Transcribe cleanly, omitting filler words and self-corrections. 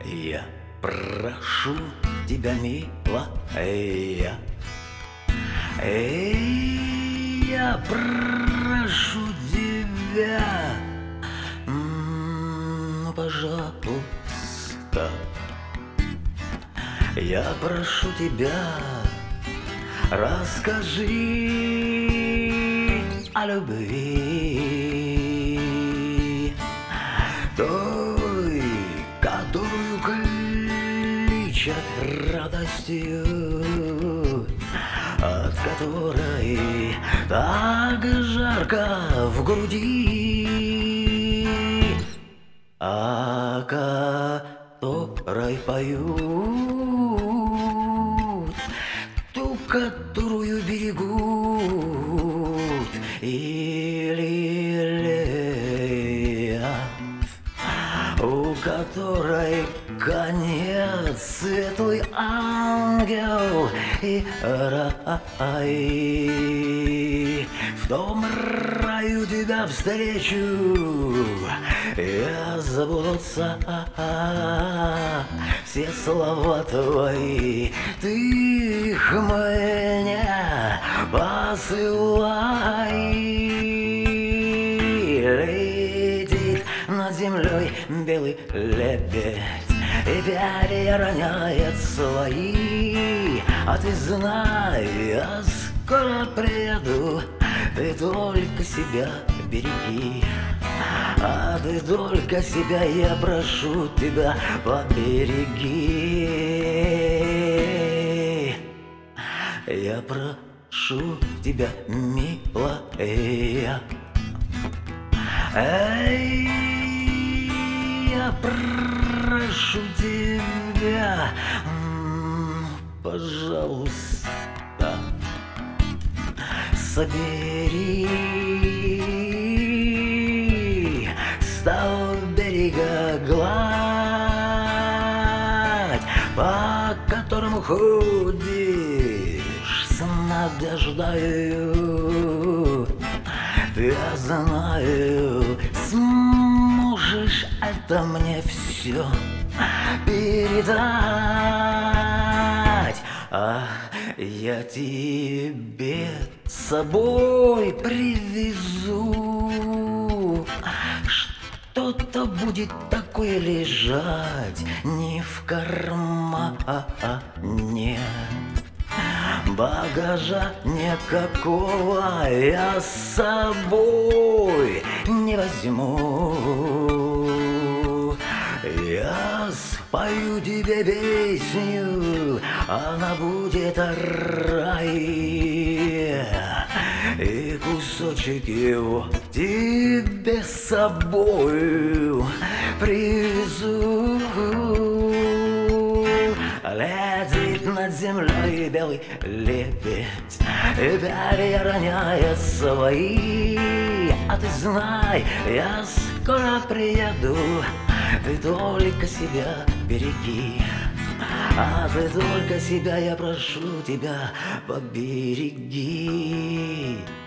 Я прошу тебя, милая, я прошу тебя, ну, пожалуйста, я прошу тебя, расскажи о любви, той, которую кличат радостью, от которой так жарко в груди, о которой поют, ту, которую берегут и лелеят, у которой конец светлый ангел и рай. В том раю тебя встречу, я забудутся все слова твои, ты их мне посылай. Летит над землей белый лебедь, и перья роняет свои, а ты знай, я скоро приеду, ты только себя береги. А ты только себя, я прошу тебя, побереги. Я прошу тебя, милая, я прошу тебя, пожалуйста, собери с того берега гладь, по которому ходишь с надеждою. Ты, я знаю, сможешь это мне все передать, а я тебе с собой привезу. Что-то будет такое лежать не в кармане, багажа никакого я с собой не возьму. Я спою тебе песню, она будет о рае, и кусочек его тебе с собою привезу. Летит над землей белый лебедь, и перья роняет свои, а ты знай, я скоро приеду, ты только себя береги. А ты только себя, я прошу тебя, побереги.